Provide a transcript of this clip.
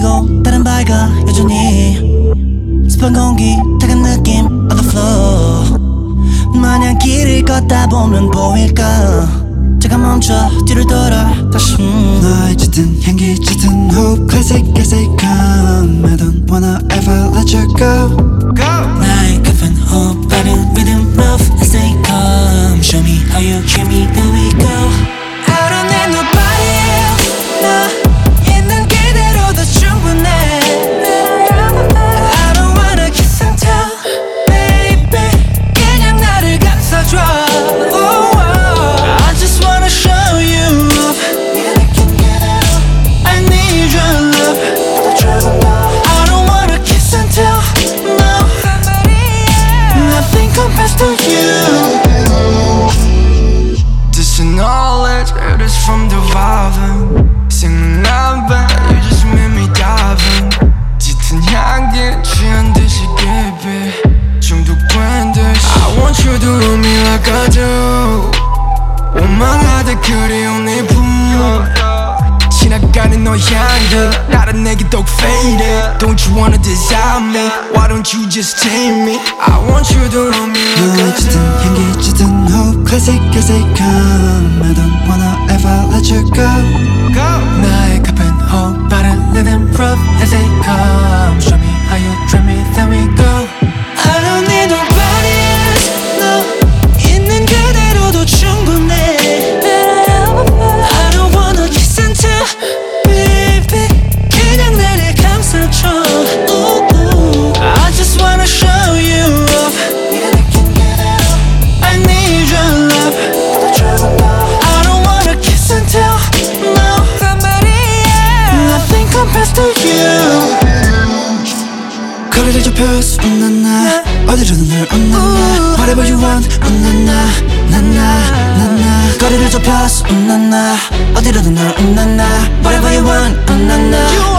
지고 다른 바위가 여전히 습한 공기 타간 느낌 on the floor 마냥 길을 걷다 보면 보일까 잠깐 멈춰 뒤를 돌아 다시 너의 짙은 향기 짙은 호흡 classic as they come I don't wanna ever let you go 나의 급한 호흡 빠른 rhythm rough as they come Show me how you treat me here we go I don't need nobody else 나 있는 그대로도 충분해 I don't wanna kiss and tell baby 그냥 나를 감싸줘 I just wanna show you up I need your love I don't wanna kiss and tell no Nothing compares to you This knowledge, it is from the vibe Sing my you just made me dive in 짙은 향기 취한 듯이 깊이 중독된 듯이 I want you to love me like I do 원망하듯 그리운 네 품목 지나가는 너의 향기 나를 내게 더욱 faded Don't you wanna desire me Why don't you just take me I want you to love me like I 너의 짙은 do 향기 짙은 호흡 classic as they come I don't wanna ever let you go 나의 급한 호흡 빠른 rhythm rough as they come Show me how you treat me then we go I don't need nobody else 너 있는 그대로도 충분해 I don't wanna kiss and tell baby 그냥 나를 감싸줘 I just wanna show you up I need your love I don't wanna kiss and tell no Nothing compares to you 거리를 좁혀서 웃는나 어디로든 널 웃는나 Whatever you want 웃는나 나나 거리를 좁혀서 웃는나 어디로든 널 웃는나 Whatever you want 웃는나